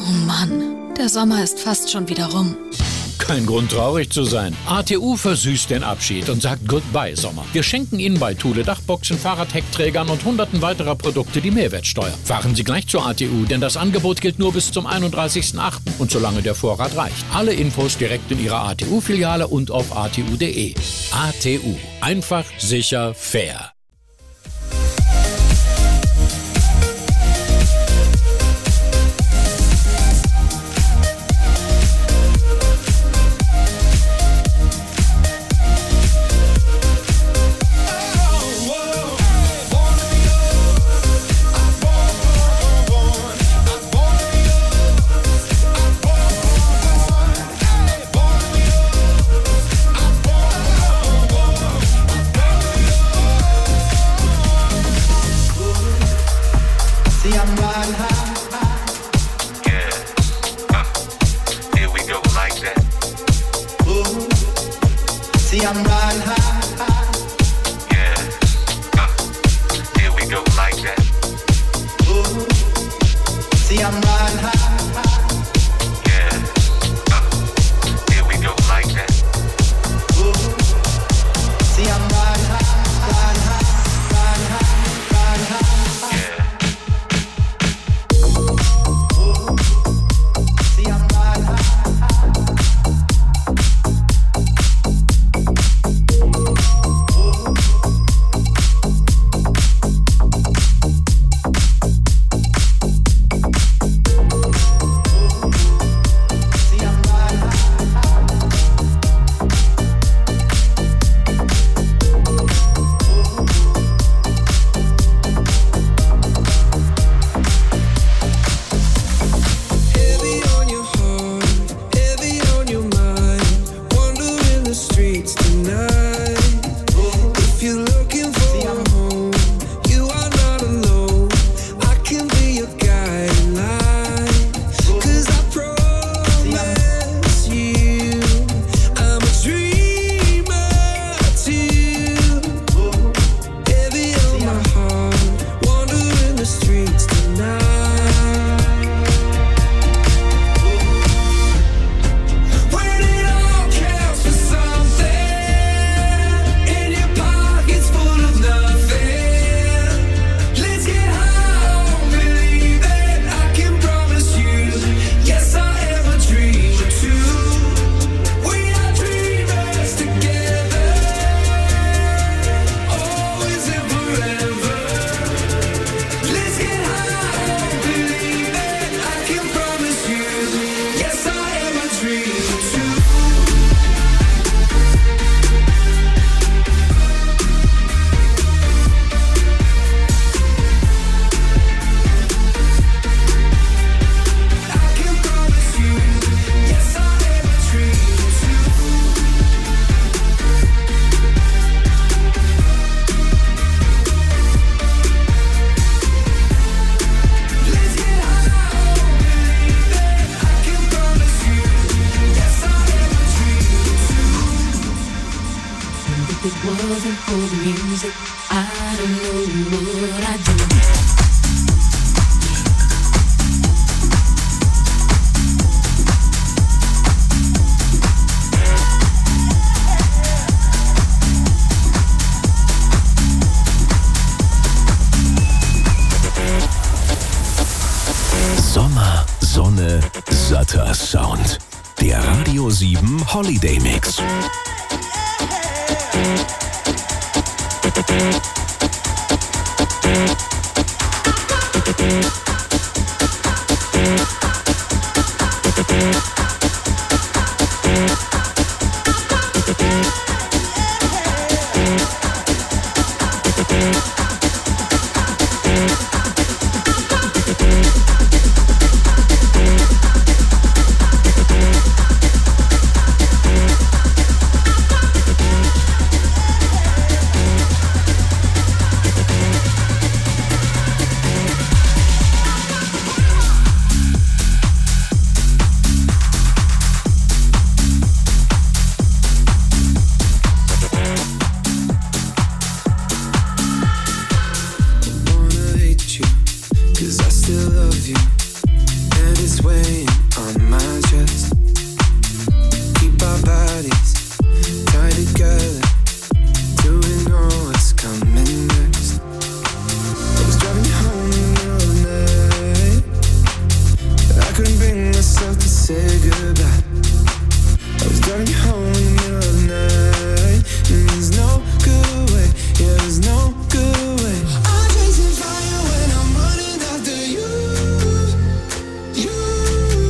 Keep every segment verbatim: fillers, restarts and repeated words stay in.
Oh Mann, der Sommer ist fast schon wieder rum. Kein Grund, traurig zu sein. A T U versüßt den Abschied und sagt Goodbye, Sommer. Wir schenken Ihnen bei Thule Dachboxen, Fahrradheckträgern und hunderten weiterer Produkte die Mehrwertsteuer. Fahren Sie gleich zur A T U, denn das Angebot gilt nur bis zum einunddreißigsten achten und solange der Vorrat reicht. Alle Infos direkt in Ihrer A T U-Filiale und auf a t u punkt d e. A T U. Einfach, sicher, fair. Sommer, Sonne, satter Sound. Der Radio sieben Holiday Mix. weighing on my chest. Keep our bodies tied together, till we know what's coming next. I was driving you home in the middle of the night, but I couldn't bring myself to say goodbye. I was driving you home in the middle of the night, and there's no good way, yeah, there's no good way. I'm chasing fire when I'm running after you, you.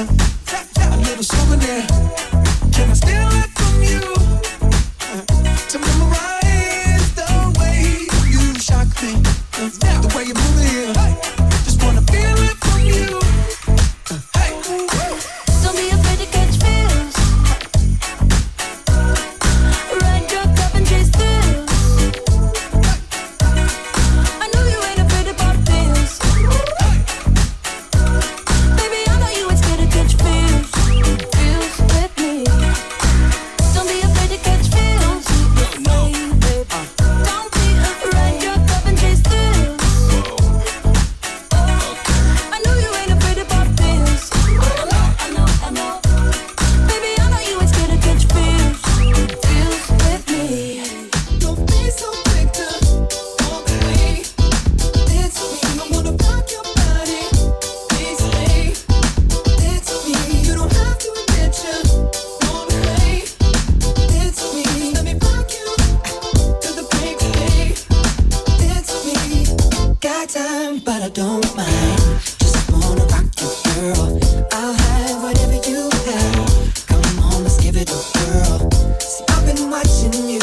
a little souvenir. Can I steal it from you to memorize the way you shock me, the way you move it here? Just wanna feel it from you. Hey, don't be afraid to catch feels. Ride your cup and chase thrills. I know you ain't afraid to pop pills. Baby, I know you ain't scared to catch feels. Feels with me. Don't be afraid to catch feels. No, no, baby. Don't be afraid. Ride your cup and chase thrills. I know you ain't afraid to pop pills. I know, I know, I know. Baby, I know you ain't scared to catch feels. Feels with me. don't be so quick to walk away. Dance with me, I wanna rock your body. Please stay. Dance with me, you don't have to admit you wanna play. Dance with me, let me rock you to the break of day. Dance with me, got time, but I don't mind. Just wanna rock you, girl. I'll have whatever you have. Come on, let's give it a whirl. See, I've been watching you.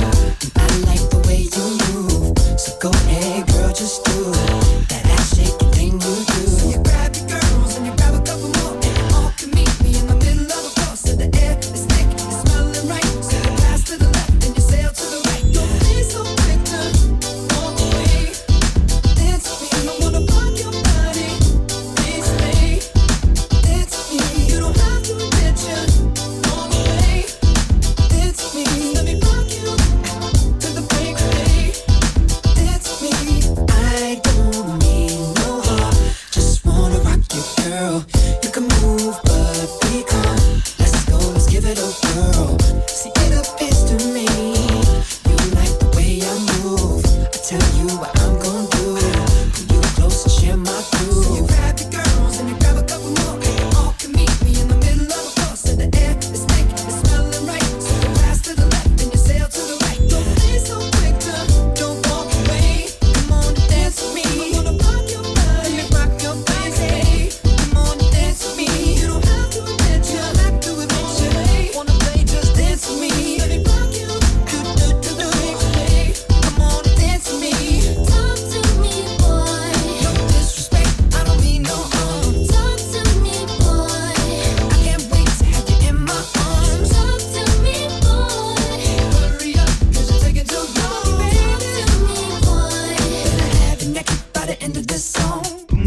I like the way you move. So go ahead, girl, just do that ass shaking thing you do. So you grab your girls and you grab a couple more, and you all can meet me in the middle of a floor. So the air is thick, it's smelling right. So you pass to the left and you sail to the right. Don't be so quick to walk away. Dance with me, I wanna rock your body. Please stay. Dance with me, you don't have to admit you wanna play. Dance with me, let me rock you to the break of day. Dance with me, I don't mean no harm. Just wanna rock you, girl. You can move, but be calm. Let's go, let's give it a whirl. See, it appears to me you like the way I move. I tell you what I'm gonna do. Pull you close and share my groove. So you grab your girls and you grab a couple more, and you all can meet me in the middle of the floor. So the air is thick, it's smelling right. So you pass to the left and you sail to the right. Don't be so quick to don't walk away. Come on and dance with me. I wanna rock your body, rock your body. Come on and dance with me. You don't have to admit you have to admit you wanna play, just dance with me. Let me rock you to do to the break of day. Come on and dance with me. Talk to me, boy. No disrespect, I don't mean no harm. Talk to me, boy. I can't wait to have you in my arms. Talk to me, boy. Hurry up, cause you're taking too long. Talk to me, boy. Better have you naked by the end of this song.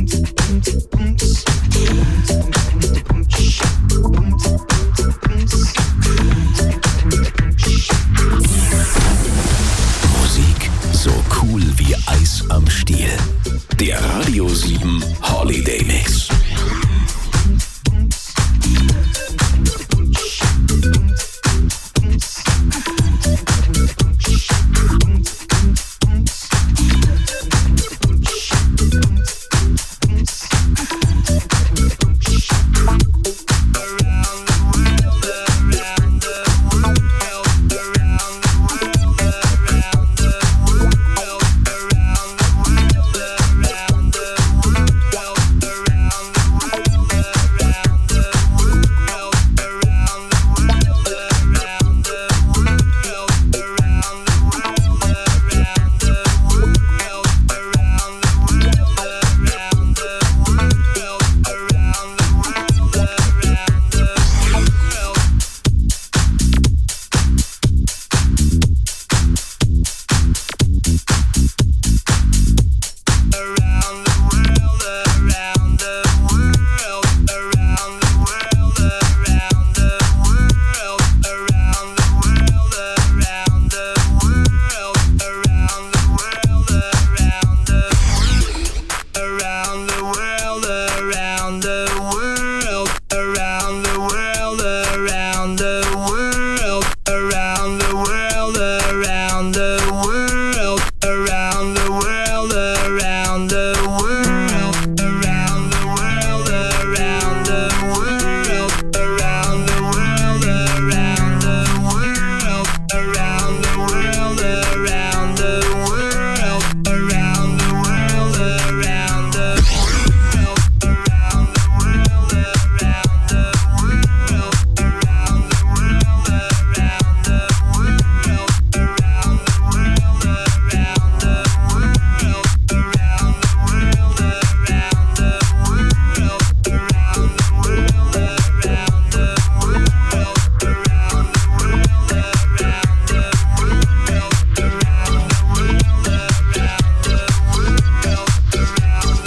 Musik so cool wie Eis am Stiel. Der Radio sieben Holiday Mix. Around the world,